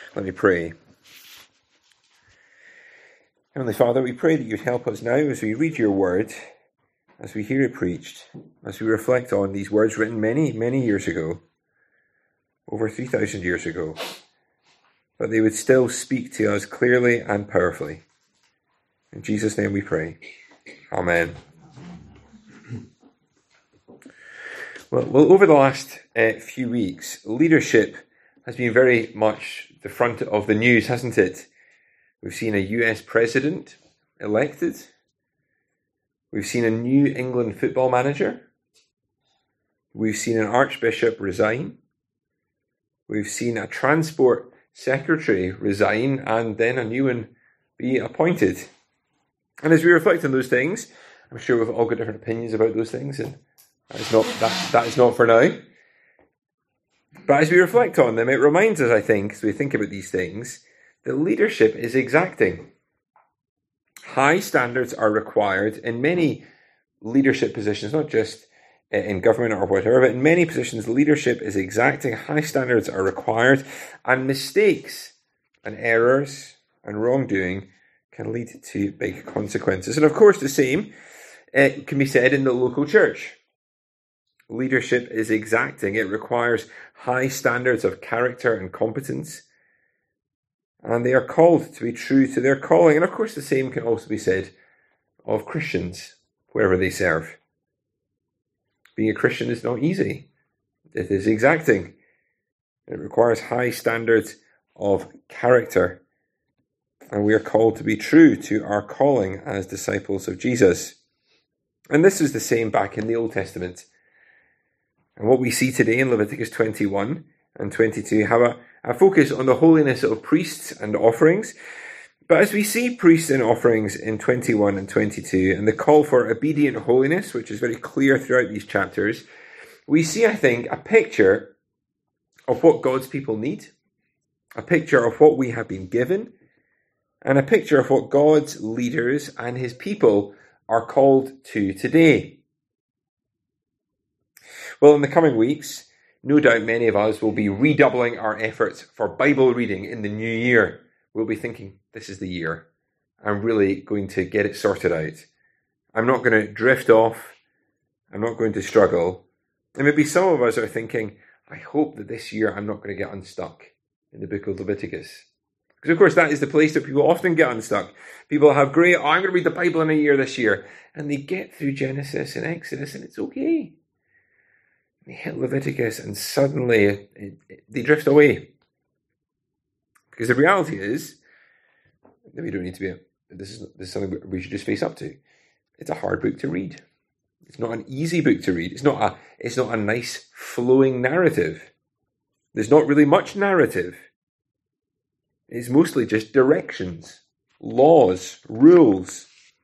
Let me pray. Heavenly Father, we pray that you'd help us now as we read your word, as we hear it preached, as we reflect on these words written many, many years ago, over 3,000 years ago, but they would still speak to us clearly and powerfully. In Jesus' name we pray. Amen. Well, over the last few weeks, leadership has been very much the front of the news, hasn't it? We've seen a US president elected. We've seen a New England football manager. We've seen an archbishop resign. We've seen a transport secretary resign and then a new one be appointed. And as we reflect on those things, I'm sure we've all got different opinions about those things, and that is not for now. But as we reflect on them, it reminds us, I think, as we think about these things, that leadership is exacting. High standards are required in many leadership positions, not just in government or whatever, but in many positions, leadership is exacting. High standards are required, and mistakes and errors and wrongdoing can lead to big consequences. And of course, the same can be said in the local church. Leadership is exacting. It requires high standards of character and competence. And they are called to be true to their calling. And of course, the same can also be said of Christians, wherever they serve. Being a Christian is not easy. It is exacting. It requires high standards of character. And we are called to be true to our calling as disciples of Jesus. And this is the same back in the Old Testament. And what we see today in Leviticus 21 and 22 have a focus on the holiness of priests and offerings. But as we see priests and offerings in 21 and 22 and the call for obedient holiness, which is very clear throughout these chapters, we see, I think, a picture of what God's people need, a picture of what we have been given, and a picture of what God's leaders and his people are called to today. Well, in the coming weeks, no doubt many of us will be redoubling our efforts for Bible reading in the new year. We'll be thinking, this is the year. I'm really going to get it sorted out. I'm not going to drift off. I'm not going to struggle. And maybe some of us are thinking, I hope that this year I'm not going to get unstuck in the book of Leviticus. Because of course that is the place that people often get unstuck. People have great, I'm going to read the Bible in a year this year. And they get through Genesis and Exodus and it's okay. They hit Leviticus and suddenly they drift away. Because the reality is that we don't need to be, this is something we should just face up to. It's a hard book to read. It's not an easy book to read. It's not a nice flowing narrative. There's not really much narrative. It's mostly just directions, laws, rules.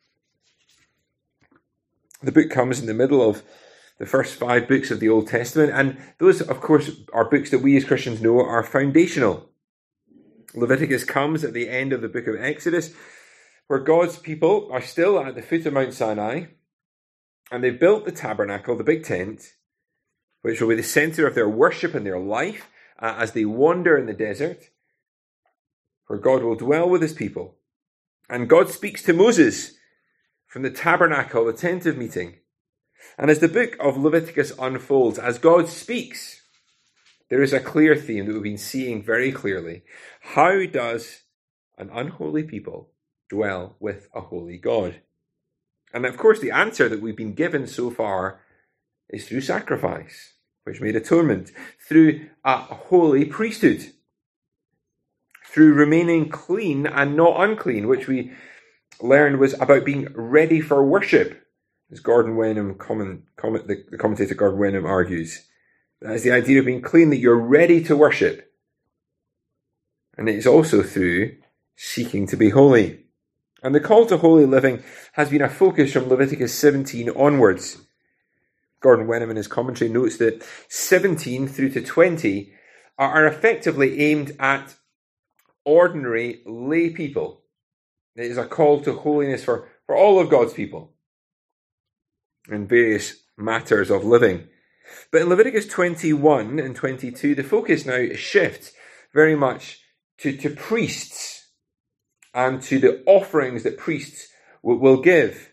The book comes in the middle of the first 5 books of the Old Testament, and those, of course, are books that we as Christians know are foundational. Leviticus comes at the end of the book of Exodus, where God's people are still at the foot of Mount Sinai, and they've built the tabernacle, the big tent, which will be the center of their worship and their life as they wander in the desert, where God will dwell with his people. And God speaks to Moses from the tabernacle, the tent of meeting. And as the book of Leviticus unfolds, as God speaks, there is a clear theme that we've been seeing very clearly. How does an unholy people dwell with a holy God? And of course, the answer that we've been given so far is through sacrifice, which made atonement, through a holy priesthood, through remaining clean and not unclean, which we learned was about being ready for worship. As Gordon Wenham, the commentator Gordon Wenham argues, that is the idea of being clean, that you're ready to worship. And it is also through seeking to be holy. And the call to holy living has been a focus from Leviticus 17 onwards. Gordon Wenham in his commentary notes that 17 through to 20 are effectively aimed at ordinary lay people. It is a call to holiness for all of God's people in various matters of living. But in Leviticus 21 and 22, the focus now shifts very much to priests and to the offerings that priests will give.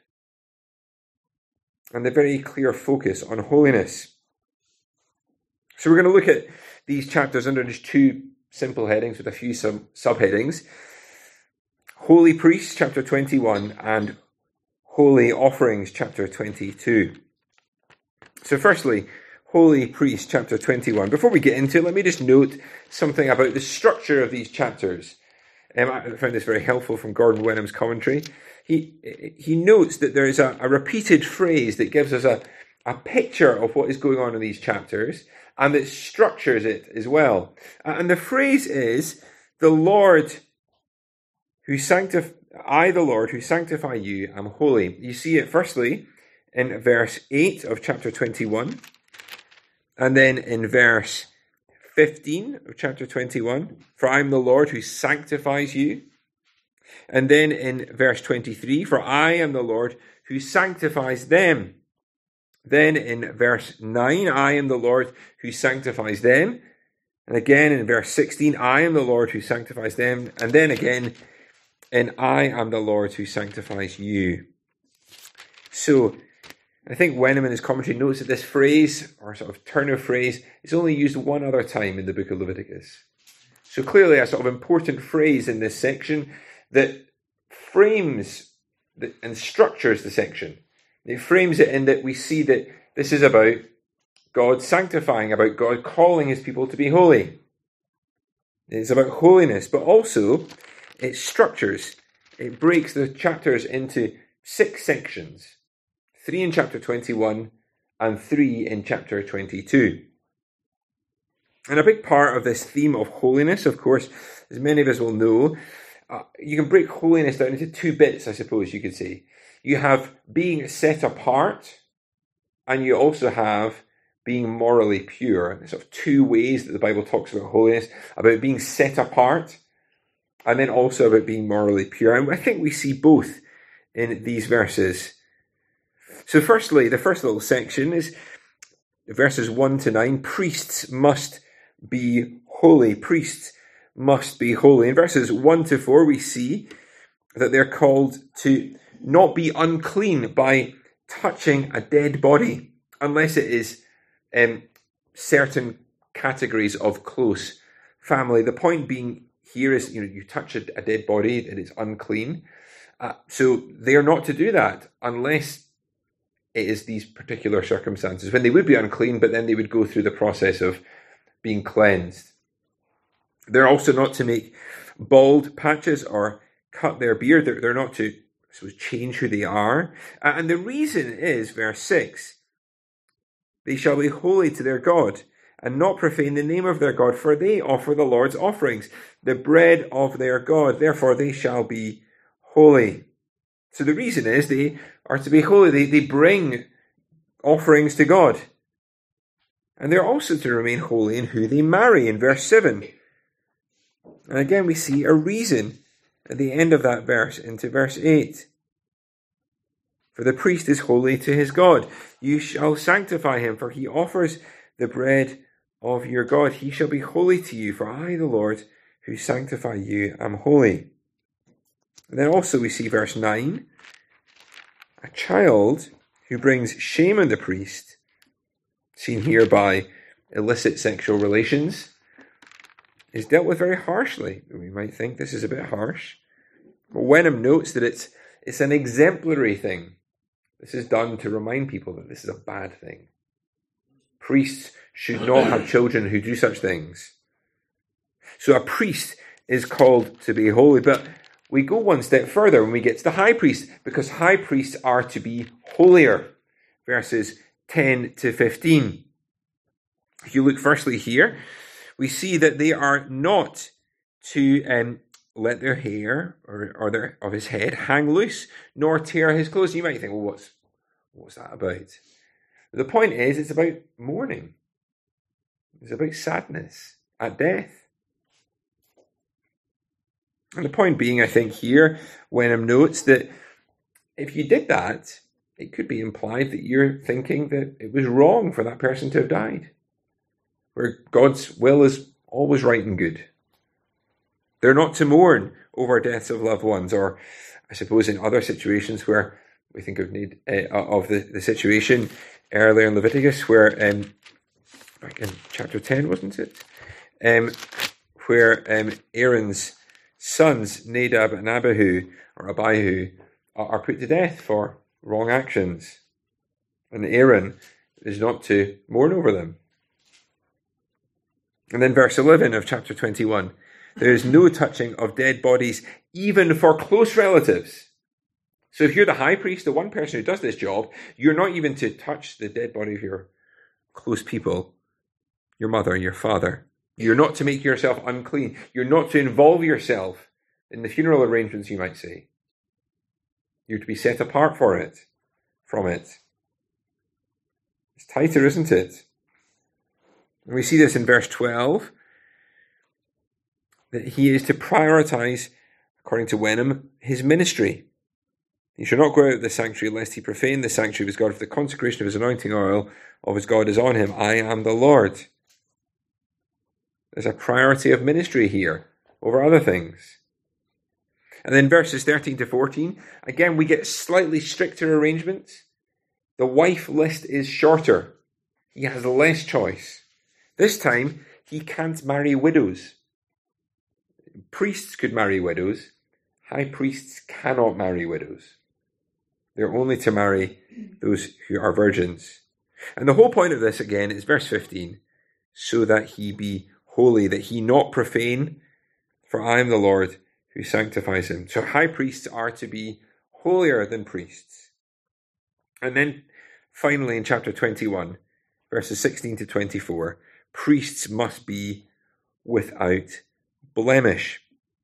And the very clear focus on holiness. So we're going to look at these chapters under just two simple headings with a few subheadings. Holy Priests, chapter 21, and Holy Offerings, chapter 22. So firstly, Holy Priest, chapter 21. Before we get into it, let me just note something about the structure of these chapters. I found this very helpful from Gordon Wenham's commentary. He notes that there is a repeated phrase that gives us a picture of what is going on in these chapters, and that structures it as well. And the phrase is, the Lord who I, the Lord, who sanctify you, am holy. You see it firstly in verse 8 of chapter 21, and then in verse 15 of chapter 21, for I am the Lord who sanctifies you. And then in verse 23, for I am the Lord who sanctifies them. Then in verse 9, I am the Lord who sanctifies them. And again in verse 16, I am the Lord who sanctifies them. And then again, and I am the Lord who sanctifies you. So I think Wenham in his commentary notes that this phrase, or sort of turn of phrase, is only used one other time in the book of Leviticus. So clearly a sort of important phrase in this section that frames and structures the section. It frames it in that we see that this is about God sanctifying, about God calling his people to be holy. It's about holiness, but also it structures. It breaks the chapters into 6 sections. 3 in chapter 21 and 3 in chapter 22. And a big part of this theme of holiness, of course, as many of us will know, you can break holiness down into 2 bits, I suppose you could say. You have being set apart, and you also have being morally pure. There's sort of 2 ways that the Bible talks about holiness, about being set apart, and then also about being morally pure. And I think we see both in these verses. So firstly, the first little section is verses 1 to 9. Priests must be holy. Priests must be holy. In verses 1 to 4, we see that they're called to not be unclean by touching a dead body, unless it is certain categories of close family. The point being here is, you touch a dead body, it is unclean. So they are not to do that unless it is these particular circumstances, when they would be unclean, but then they would go through the process of being cleansed. They're also not to make bald patches or cut their beard. They're not to change who they are. And the reason is, verse 6, they shall be holy to their God, and not profane the name of their God, for they offer the Lord's offerings, the bread of their God. Therefore they shall be holy. So the reason is they are to be holy. They bring offerings to God. And they're also to remain holy in who they marry, in verse 7. And again we see a reason at the end of that verse into verse 8. For the priest is holy to his God. You shall sanctify him, for he offers the bread of your God. He shall be holy to you, for I, the Lord, who sanctify you, am holy. And then also we see verse 9. A child who brings shame on the priest, seen here by illicit sexual relations, is dealt with very harshly. We might think this is a bit harsh. But Wenham notes that it's an exemplary thing. This is done to remind people that this is a bad thing. Priests should not have children who do such things. So a priest is called to be holy, but we go one step further when we get to the high priest, because high priests are to be holier. Verses 10 to 15. If you look firstly here, we see that they are not to let their hair or of his head hang loose, nor tear his clothes. You might think, well, what's that about? The point is, it's about mourning. It's about sadness at death. And the point being, I think here, Wenham notes that if you did that, it could be implied that you're thinking that it was wrong for that person to have died, where God's will is always right and good. They're not to mourn over deaths of loved ones, or I suppose in other situations where we think of the situation earlier in Leviticus, where back in chapter 10, wasn't it? Where Aaron's sons, Nadab and Abihu, are put to death for wrong actions. And Aaron is not to mourn over them. And then verse 11 of chapter 21, there is no touching of dead bodies, even for close relatives. So if you're the high priest, the one person who does this job, you're not even to touch the dead body of your close people, your mother, your father. You're not to make yourself unclean. You're not to involve yourself in the funeral arrangements, you might say. You're to be set apart from it. It's tighter, isn't it? And we see this in verse 12, that he is to prioritize, according to Wenham, his ministry. He shall not go out of the sanctuary lest he profane the sanctuary of his God, for the consecration of his anointing oil of his God is on him. I am the Lord. There's a priority of ministry here over other things. And then verses 13 to 14, again we get slightly stricter arrangements. The wife list is shorter. He has less choice. This time, he can't marry widows. Priests could marry widows. High priests cannot marry widows. They're only to marry those who are virgins. And the whole point of this, again, is verse 15. So that he be holy, that he not profane, for I am the Lord who sanctifies him. So high priests are to be holier than priests. And then finally in chapter 21, verses 16 to 24, priests must be without blemish.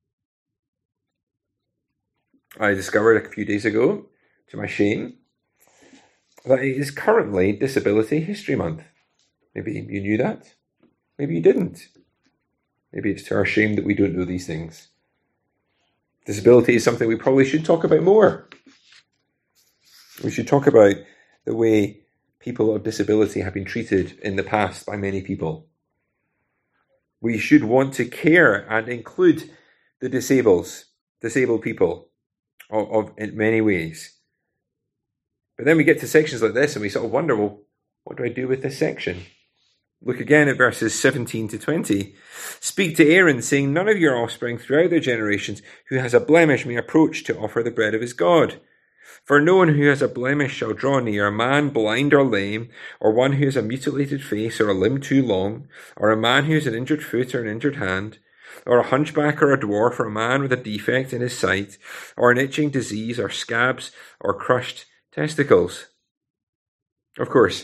I discovered a few days ago, to my shame, that it is currently Disability History Month. Maybe you knew that. Maybe you didn't. Maybe it's to our shame that we don't know these things. Disability is something we probably should talk about more. We should talk about the way people of disability have been treated in the past by many people. We should want to care and include the disabled people in many ways. But then we get to sections like this and we sort of wonder, well, what do I do with this section? Look again at verses 17 to 20. Speak to Aaron, saying, none of your offspring throughout their generations who has a blemish may approach to offer the bread of his God. For no one who has a blemish shall draw near, a man blind or lame, or one who has a mutilated face or a limb too long, or a man who has an injured foot or an injured hand, or a hunchback or a dwarf, or a man with a defect in his sight, or an itching disease, or scabs, or crushed testicles. Of course,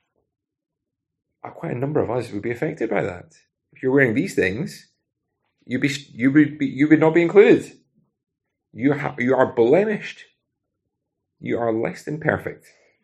quite a number of us would be affected by that. If you're wearing these things, you would not be included. You are blemished. You are less than perfect.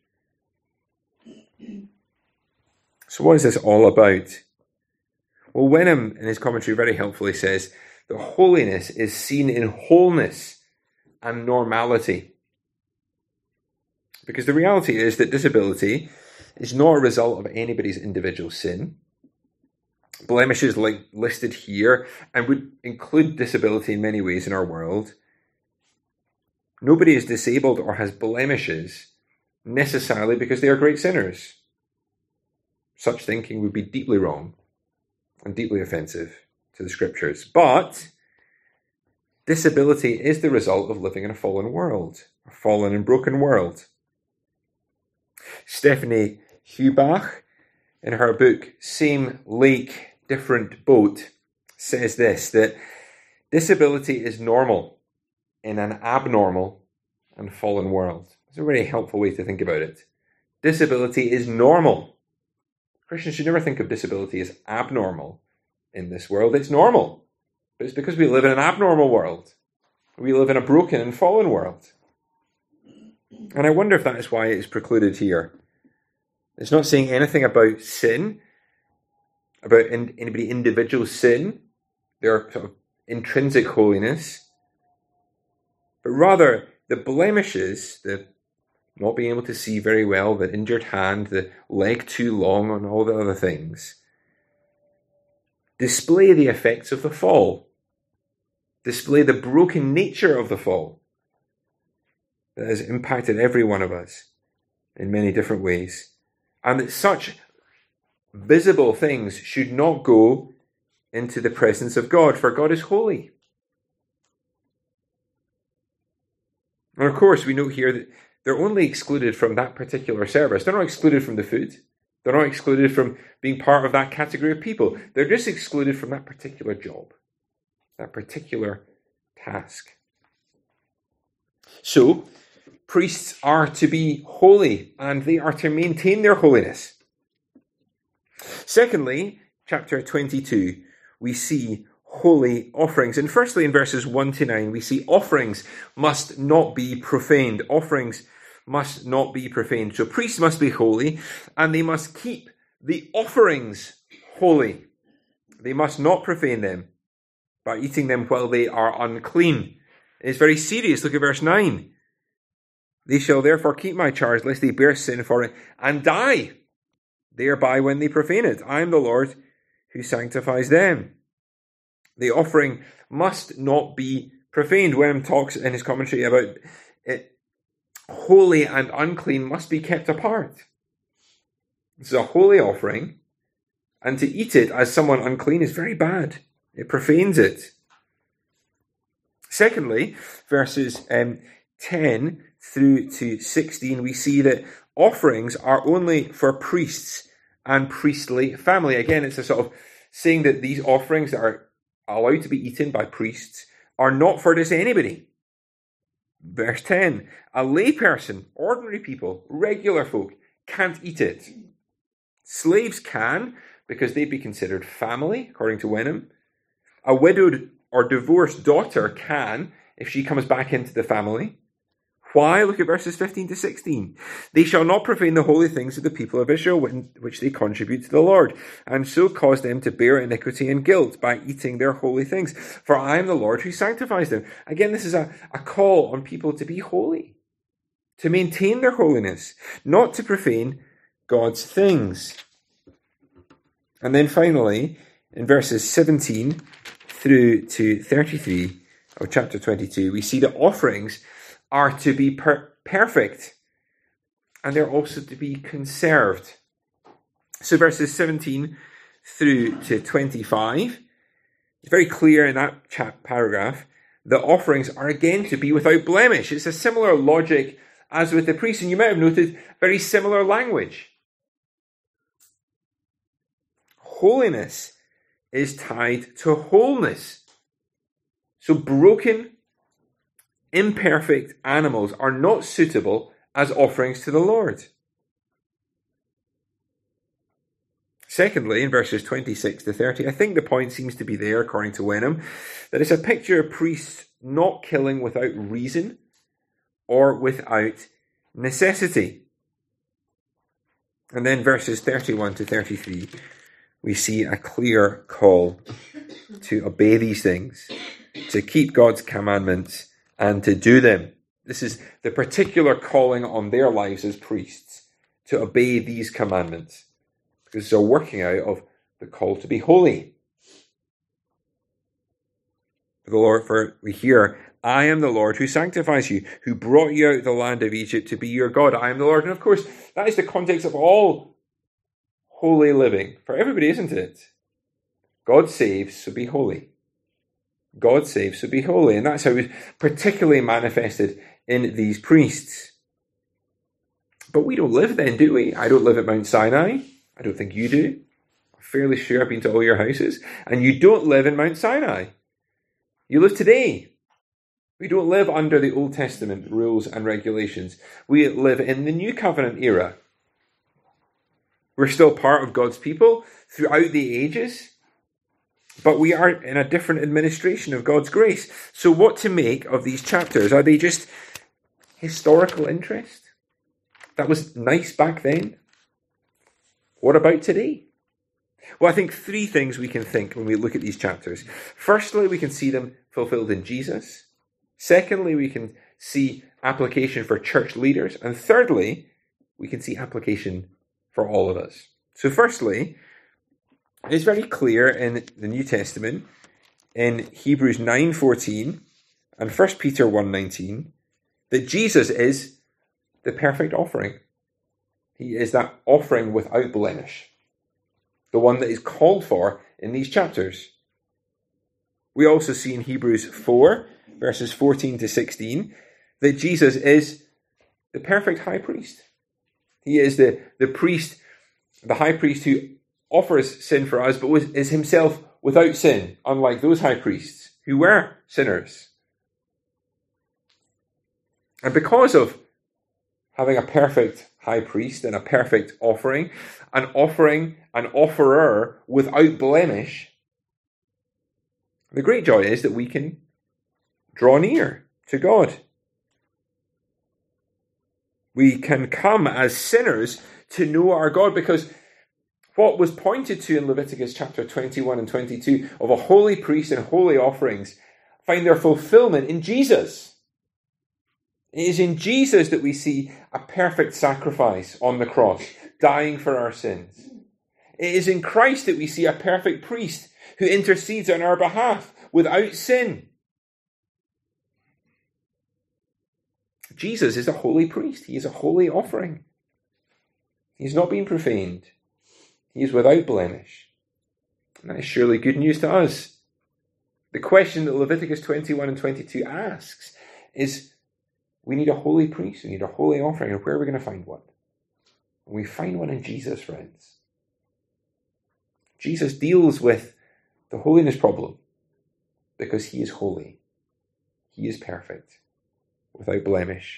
So what is this all about? Well, Wenham, in his commentary, very helpfully says that holiness is seen in wholeness and normality. Because the reality is that disability is not a result of anybody's individual sin. Blemishes like listed here and would include disability in many ways in our world. Nobody is disabled or has blemishes necessarily because they are great sinners. Such thinking would be deeply wrong and deeply offensive to the scriptures. But disability is the result of living in a fallen world, a fallen and broken world. Stephanie Hubach, in her book, Same Lake, Different Boat, says this, that disability is normal in an abnormal and fallen world. It's a very helpful way to think about it. Disability is normal. Christians should never think of disability as abnormal in this world. It's normal. But it's because we live in an abnormal world. We live in a broken and fallen world. And I wonder if that is why it is precluded here. It's not saying anything about sin, about anybody individual sin, their sort of intrinsic holiness, but rather the blemishes, the not being able to see very well, the injured hand, the leg too long, and all the other things, display the effects of the fall. display the broken nature of the fall that has impacted every one of us in many different ways. And that such visible things should not go into the presence of God, for God is holy. And of course, we note here that they're only excluded from that particular service. They're not excluded from the food. They're not excluded from being part of that category of people. They're just excluded from that particular job, that particular task. So, priests are to be holy, and they are to maintain their holiness. Secondly, chapter 22, we see holy offerings. And firstly, in verses 1 to 9, we see offerings must not be profaned. Offerings must not be profaned. So priests must be holy, and they must keep the offerings holy. They must not profane them by eating them while they are unclean. It's very serious. Look at verse 9. They shall therefore keep my charge, lest they bear sin for it, and die thereby when they profane it. I am the Lord who sanctifies them. The offering must not be profaned. Wenham talks in his commentary about it. Holy and unclean must be kept apart. This is a holy offering, and to eat it as someone unclean is very bad. It profanes it. Secondly, verses 10 through to 16, we see that offerings are only for priests and priestly family. Again, it's a sort of saying that these offerings that are allowed to be eaten by priests are not for just anybody. Verse 10, a layperson, ordinary people, regular folk, can't eat it. Slaves can, because they'd be considered family, according to Wenham. A widowed or divorced daughter can, if she comes back into the family. Why? Look at verses 15 to 16. They shall not profane the holy things of the people of Israel, which they contribute to the Lord, and so cause them to bear iniquity and guilt by eating their holy things. For I am the Lord who sanctifies them. Again, this is a call on people to be holy, to maintain their holiness, not to profane God's things. And then finally, in verses 17 through to 33 of chapter 22, we see that offerings are to be perfect, and they're also to be conserved. So verses 17 through to 25, it's very clear in that paragraph that offerings are again to be without blemish. It's a similar logic as with the priests, and you might have noted very similar language. Holiness is tied to wholeness. So broken, imperfect animals are not suitable as offerings to the Lord. Secondly, in verses 26 to 30, I think the point seems to be there, according to Wenham, that it's a picture of priests not killing without reason or without necessity. And then verses 31 to 33, we see a clear call to obey these things, to keep God's commandments, and to do them. This is the particular calling on their lives as priests, to obey these commandments, because they're working out of the call to be holy. The Lord, for we hear, I am the Lord who sanctifies you, who brought you out of the land of Egypt to be your God. I am the Lord. And of course, that is the context of all holy living for everybody, isn't it? God saves, so be holy. God saves, so be holy. And that's how it's particularly manifested in these priests. But we don't live then, do we? I don't live at Mount Sinai. I don't think you do. I'm fairly sure I've been to all your houses. And you don't live in Mount Sinai. You live today. We don't live under the Old Testament rules and regulations. We live in the New Covenant era. We're still part of God's people throughout the ages, but we are in a different administration of God's grace. So what to make of these chapters? Are they just historical interest? That was nice back then. What about today? Well, I think three things we can think when we look at these chapters. Firstly, we can see them fulfilled in Jesus. Secondly, we can see application for church leaders. And thirdly, we can see application for all of us. So firstly, it's very clear in the New Testament in Hebrews 9:14 and 1 Peter 1:19 that Jesus is the perfect offering. He is that offering without blemish, the one that is called for in these chapters. We also see in Hebrews 4, verses 14 to 16, that Jesus is the perfect high priest. He is the priest, the high priest who offers sin for us, but is himself without sin, unlike those high priests who were sinners. And because of having a perfect high priest and a perfect offering, an offerer without blemish, the great joy is that we can draw near to God. We can come as sinners to know our God, because what was pointed to in Leviticus chapter 21 and 22 of a holy priest and holy offerings find their fulfillment in Jesus. It is in Jesus that we see a perfect sacrifice on the cross, dying for our sins. It is in Christ that we see a perfect priest who intercedes on our behalf without sin. Jesus is a holy priest. He is a holy offering. He's not been profaned. He is without blemish. And that is surely good news to us. The question that Leviticus 21 and 22 asks is, we need a holy priest, we need a holy offering, and where are we going to find one? And we find one in Jesus, friends. Jesus deals with the holiness problem because he is holy. He is perfect, without blemish.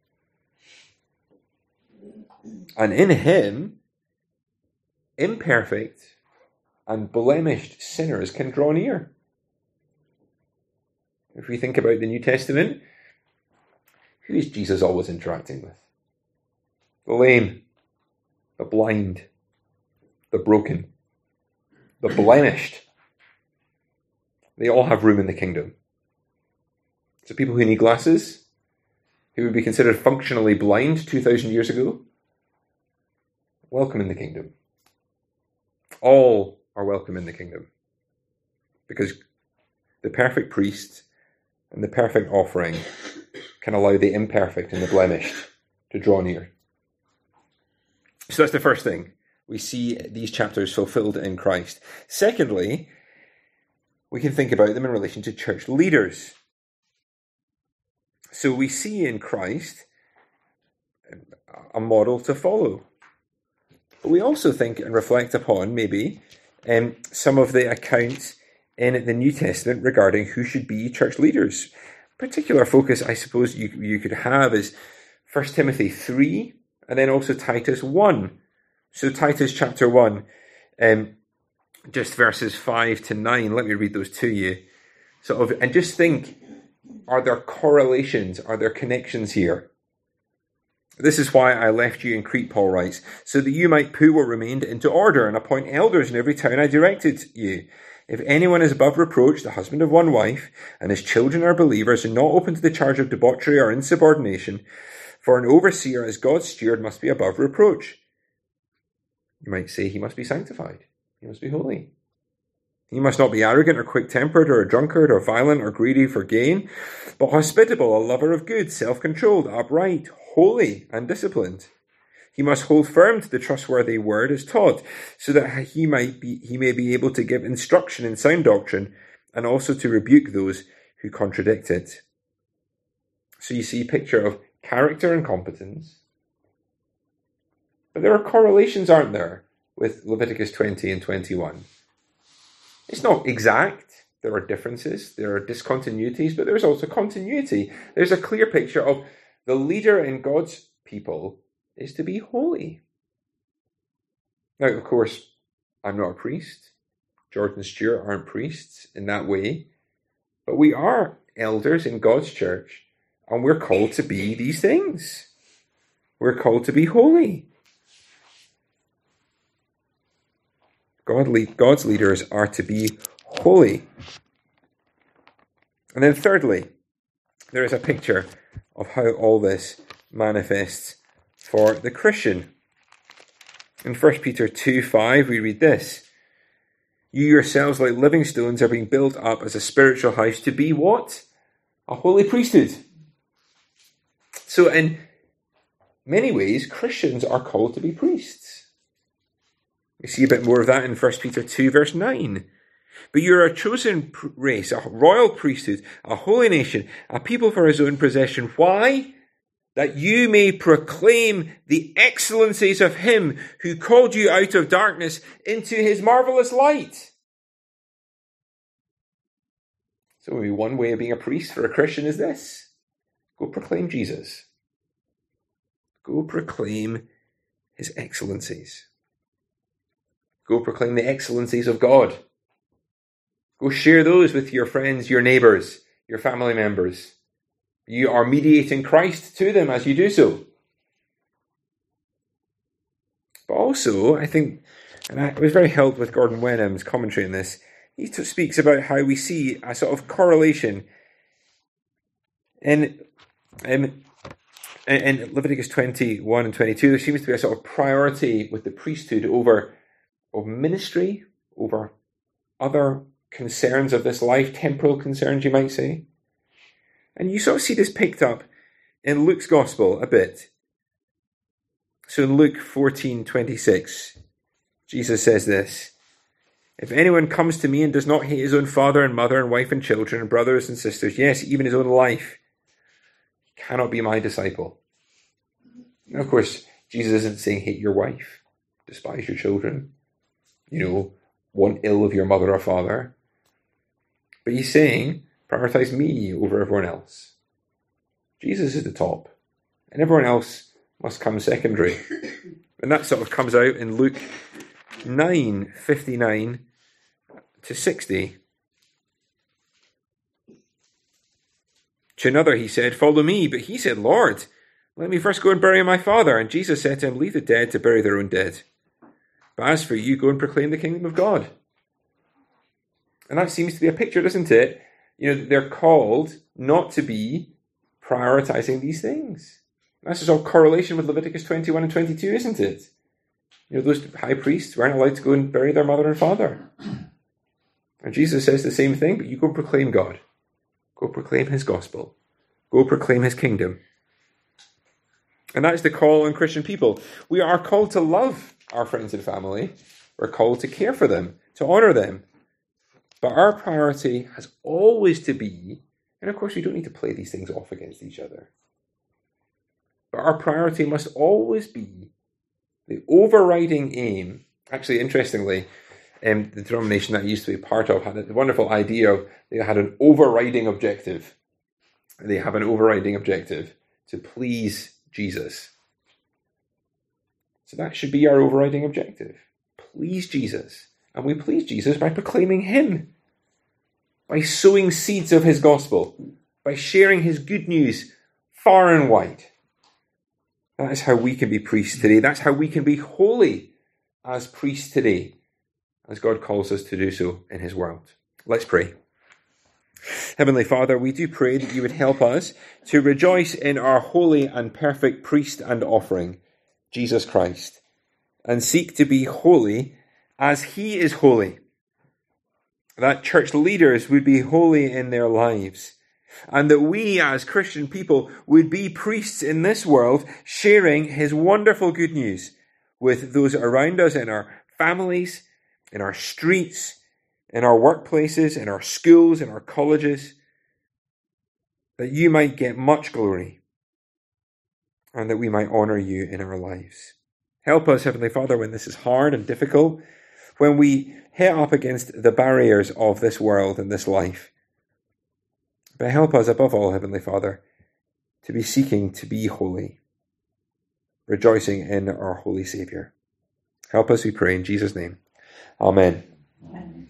And in him, imperfect and blemished sinners can draw near. If we think about the New Testament, who is Jesus always interacting with? The lame, the blind, the broken, the blemished. They all have room in the kingdom. So people who need glasses, who would be considered functionally blind 2,000 years ago, welcome in the kingdom. All are welcome in the kingdom, because the perfect priest and the perfect offering can allow the imperfect and the blemished to draw near. So that's the first thing. We see these chapters fulfilled in Christ. Secondly, we can think about them in relation to church leaders. So we see in Christ a model to follow. But we also think and reflect upon maybe some of the accounts in the New Testament regarding who should be church leaders. Particular focus, I suppose, you could have is 1 Timothy 3 and then also Titus 1. So Titus chapter 1, just verses 5 to 9. Let me read those to you. And just think, are there correlations? Are there connections here? This is why I left you in Crete, Paul writes, so that you might put what remained into order and appoint elders in every town I directed you. If anyone is above reproach, the husband of one wife, and his children are believers and not open to the charge of debauchery or insubordination, for an overseer as God's steward must be above reproach. You might say he must be sanctified. He must be holy. He must not be arrogant or quick-tempered or a drunkard or violent or greedy for gain, but hospitable, a lover of good, self-controlled, upright, holy, and disciplined. He must hold firm to the trustworthy word as taught, so that he may be able to give instruction in sound doctrine and also to rebuke those who contradict it. So you see a picture of character and competence. But there are correlations, aren't there, with Leviticus 20 and 21. It's not exact. There are differences, there are discontinuities, but there's also continuity. There's a clear picture of the leader in God's people is to be holy. Now, of course, I'm not a priest. Jordan and Stuart aren't priests in that way. But we are elders in God's church, and we're called to be these things. We're called to be holy. God's leaders are to be holy. And then thirdly, there is a picture of how all this manifests for the Christian. In 1 Peter 2:5, we read this. You yourselves, like living stones, are being built up as a spiritual house to be what? A holy priesthood. So in many ways, Christians are called to be priests. We see a bit more of that in 1 Peter 2, verse 9. But you're a chosen race, a royal priesthood, a holy nation, a people for his own possession. Why? That you may proclaim the excellencies of him who called you out of darkness into his marvelous light. So maybe one way of being a priest for a Christian is this. Go proclaim Jesus. Go proclaim his excellencies. Go proclaim the excellencies of God. Go share those with your friends, your neighbours, your family members. You are mediating Christ to them as you do so. But also, I think, and I was very helped with Gordon Wenham's commentary on this, he speaks about how we see a sort of correlation in Leviticus 21 and 22. There seems to be a sort of priority with the priesthood over ministry, over other concerns of this life, temporal concerns, you might say. And you sort of see this picked up in Luke's Gospel a bit. So in Luke 14:26, Jesus says this, if anyone comes to me and does not hate his own father and mother and wife and children and brothers and sisters, yes, even his own life, he cannot be my disciple. Now, of course, Jesus isn't saying hate your wife, despise your children, want ill of your mother or father. But he's saying, prioritize me over everyone else. Jesus is the top, and everyone else must come secondary. And that sort of comes out in Luke 9:59 to 60. To another he said, follow me. But he said, Lord, let me first go and bury my father. And Jesus said to him, leave the dead to bury their own dead. But as for you, go and proclaim the kingdom of God. And that seems to be a picture, doesn't it? They're called not to be prioritizing these things. That's just all correlation with Leviticus 21 and 22, isn't it? Those high priests weren't allowed to go and bury their mother and father. And Jesus says the same thing, but you go proclaim God. Go proclaim his gospel. Go proclaim his kingdom. And that's the call on Christian people. We are called to love our friends and family. We're called to care for them, to honour them. But our priority has always to be, and of course we don't need to play these things off against each other, but our priority must always be the overriding aim. Actually, interestingly, the denomination that I used to be part of had a wonderful idea of they had an overriding objective. They have an overriding objective to please Jesus. So that should be our overriding objective. Please Jesus. And we please Jesus by proclaiming him, by sowing seeds of his gospel, by sharing his good news far and wide. That is how we can be priests today. That's how we can be holy as priests today, as God calls us to do so in his world. Let's pray. Heavenly Father, we do pray that you would help us to rejoice in our holy and perfect priest and offering, Jesus Christ, and seek to be holy as he is holy. That church leaders would be holy in their lives, and that we as Christian people would be priests in this world, sharing his wonderful good news with those around us in our families, in our streets, in our workplaces, in our schools, in our colleges, that you might get much glory and that we might honour you in our lives. Help us, Heavenly Father, when this is hard and difficult, when we hit up against the barriers of this world and this life. But help us above all, Heavenly Father, to be seeking to be holy, rejoicing in our holy Saviour. Help us, we pray, in Jesus' name. Amen. Amen.